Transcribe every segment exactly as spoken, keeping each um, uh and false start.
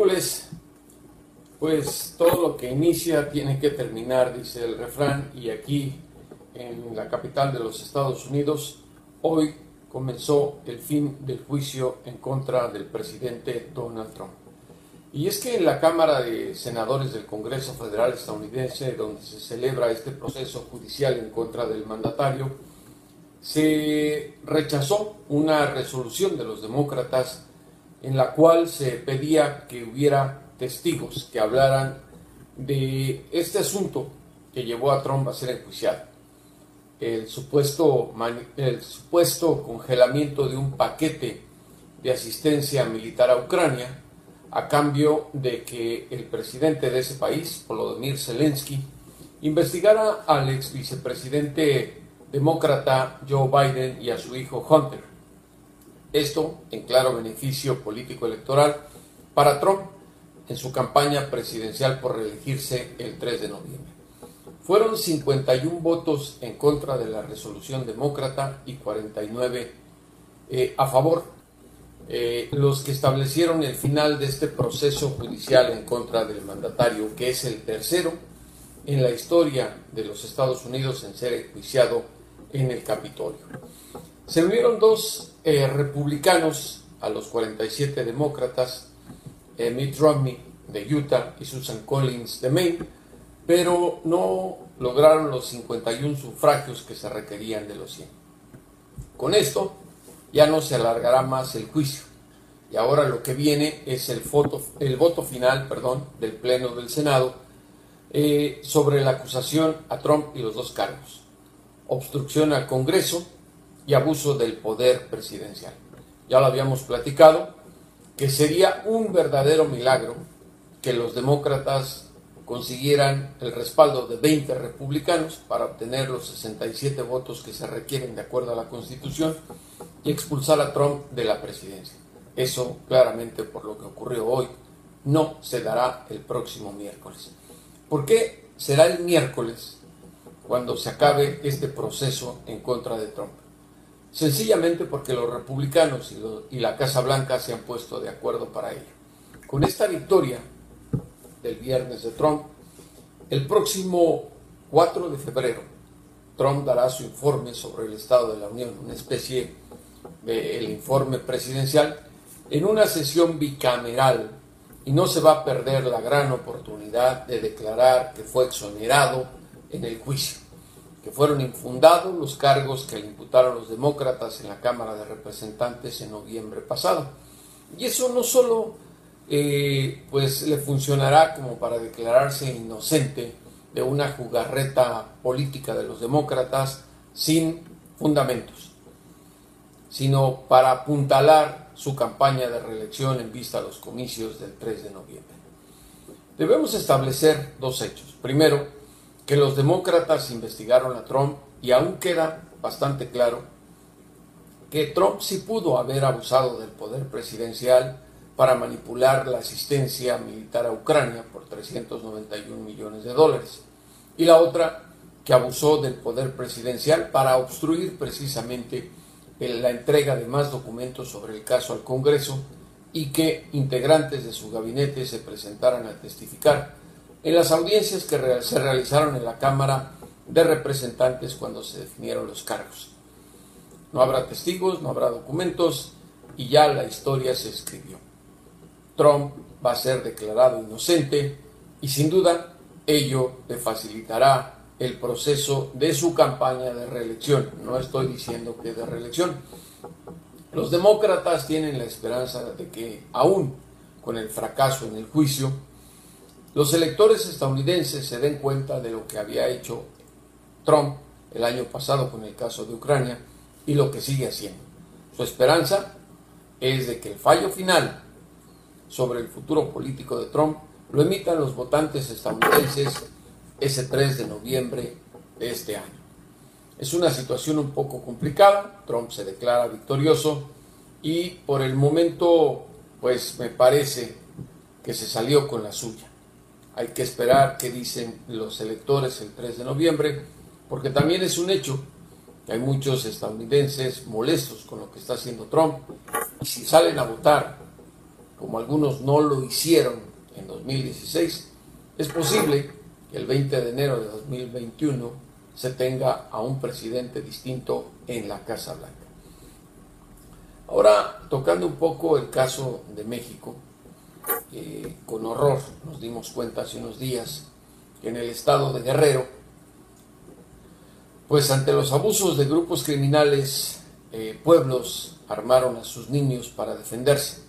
miércoles, pues todo lo que inicia tiene que terminar, dice el refrán, y aquí en la capital de los Estados Unidos, hoy comenzó el fin del juicio en contra del presidente Donald Trump. Y es que en la Cámara de Senadores del Congreso Federal estadounidense, donde se celebra este proceso judicial en contra del mandatario, se rechazó una resolución de los demócratas en la cual se pedía que hubiera testigos que hablaran de este asunto que llevó a Trump a ser enjuiciado. El supuesto, el supuesto congelamiento de un paquete de asistencia militar a Ucrania a cambio de que el presidente de ese país, Volodymyr Zelensky, investigara al ex vicepresidente demócrata Joe Biden y a su hijo Hunter. Esto en claro beneficio político electoral para Trump en su campaña presidencial por reelegirse el tres de noviembre. Fueron cincuenta y uno votos en contra de la resolución demócrata y cuarenta y nueve eh, a favor, eh, los que establecieron el final de este proceso judicial en contra del mandatario, que es el tercero en la historia de los Estados Unidos en ser enjuiciado en el Capitolio. Se unieron dos eh, republicanos a los cuarenta y siete demócratas, eh, Mitt Romney de Utah y Susan Collins de Maine, pero no lograron los cincuenta y uno sufragios que se requerían de los cien. Con esto ya no se alargará más el juicio, y ahora lo que viene es el, voto, el voto final perdón, del Pleno del Senado eh, sobre la acusación a Trump y los dos cargos: obstrucción al Congreso y abuso del poder presidencial. Ya lo habíamos platicado, que sería un verdadero milagro que los demócratas consiguieran el respaldo de veinte republicanos para obtener los sesenta y siete votos que se requieren de acuerdo a la Constitución y expulsar a Trump de la presidencia. Eso, claramente, por lo que ocurrió hoy, no se dará el próximo miércoles. ¿Por qué será el miércoles cuando se acabe este proceso en contra de Trump? Sencillamente porque los republicanos y, lo, y la Casa Blanca se han puesto de acuerdo para ello. Con esta victoria del viernes de Trump, el próximo cuatro de febrero, Trump dará su informe sobre el Estado de la Unión, una especie de el informe presidencial, en una sesión bicameral, y no se va a perder la gran oportunidad de declarar que fue exonerado en el juicio, que fueron infundados los cargos que le imputaron los demócratas en la Cámara de Representantes en noviembre pasado. Y eso no solo eh, pues le funcionará como para declararse inocente de una jugarreta política de los demócratas sin fundamentos, sino para apuntalar su campaña de reelección en vista a los comicios del tres de noviembre. Debemos establecer dos hechos. Primero, que los demócratas investigaron a Trump y aún queda bastante claro que Trump sí pudo haber abusado del poder presidencial para manipular la asistencia militar a Ucrania por trescientos noventa y un millones de dólares. Y la otra, que abusó del poder presidencial para obstruir precisamente la entrega de más documentos sobre el caso al Congreso y que integrantes de su gabinete se presentaran a testificar en las audiencias que se realizaron en la Cámara de Representantes cuando se definieron los cargos. No habrá testigos, no habrá documentos y ya la historia se escribió. Trump va a ser declarado inocente y sin duda ello le facilitará el proceso de su campaña de reelección. No estoy diciendo que de reelección. Los demócratas tienen la esperanza de que, aún con el fracaso en el juicio, los electores estadounidenses se den cuenta de lo que había hecho Trump el año pasado con el caso de Ucrania y lo que sigue haciendo. Su esperanza es de que el fallo final sobre el futuro político de Trump lo emitan los votantes estadounidenses ese tres de noviembre de este año. Es una situación un poco complicada. Trump se declara victorioso y por el momento pues me parece que se salió con la suya. Hay que esperar qué dicen los electores el tres de noviembre, porque también es un hecho que hay muchos estadounidenses molestos con lo que está haciendo Trump, y si salen a votar como algunos no lo hicieron en dos mil dieciséis, es posible que el veinte de enero de dos mil veintiuno se tenga a un presidente distinto en la Casa Blanca. Ahora, tocando un poco el caso de México, eh, con horror nos dimos cuenta hace unos días que en el estado de Guerrero, pues ante los abusos de grupos criminales, eh, pueblos armaron a sus niños para defenderse.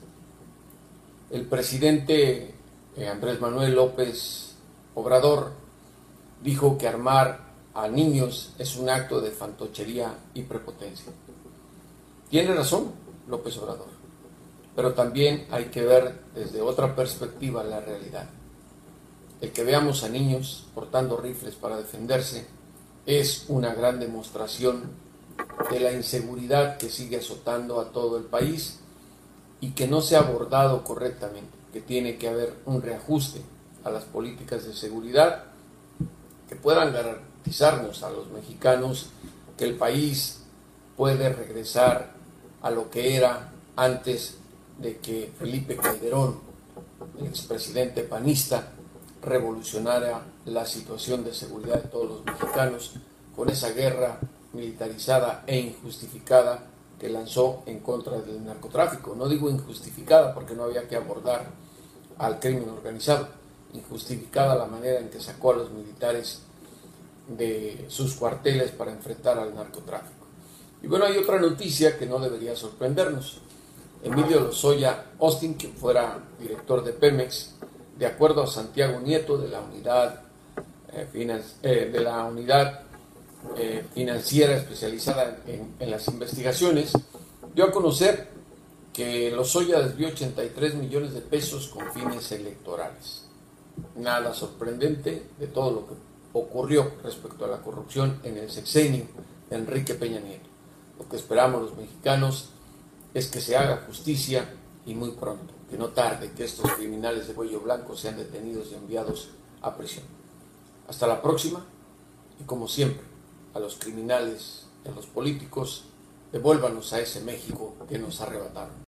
El presidente eh, Andrés Manuel López Obrador dijo que armar a niños es un acto de fantochería y prepotencia. Tiene razón López Obrador, pero también hay que ver desde otra perspectiva la realidad. El que veamos a niños portando rifles para defenderse es una gran demostración de la inseguridad que sigue azotando a todo el país y que no se ha abordado correctamente, que tiene que haber un reajuste a las políticas de seguridad que puedan garantizarnos a los mexicanos que el país puede regresar a lo que era antes de que Felipe Calderón, el expresidente panista, revolucionara la situación de seguridad de todos los mexicanos con esa guerra militarizada e injustificada que lanzó en contra del narcotráfico. No digo injustificada porque no había que abordar al crimen organizado, injustificada la manera en que sacó a los militares de sus cuarteles para enfrentar al narcotráfico. Y bueno, hay otra noticia que no debería sorprendernos. Emilio Lozoya Austin, quien fuera director de Pemex, de acuerdo a Santiago Nieto de la unidad, eh, finan eh, de la unidad eh, financiera especializada en, en las investigaciones, dio a conocer que Lozoya desvió ochenta y tres millones de pesos con fines electorales. Nada sorprendente de todo lo que ocurrió respecto a la corrupción en el sexenio de Enrique Peña Nieto. Lo que esperamos los mexicanos es que se haga justicia y muy pronto, que no tarde, que estos criminales de cuello blanco sean detenidos y enviados a prisión. Hasta la próxima, y como siempre, a los criminales y a los políticos, devuélvanos a ese México que nos arrebataron.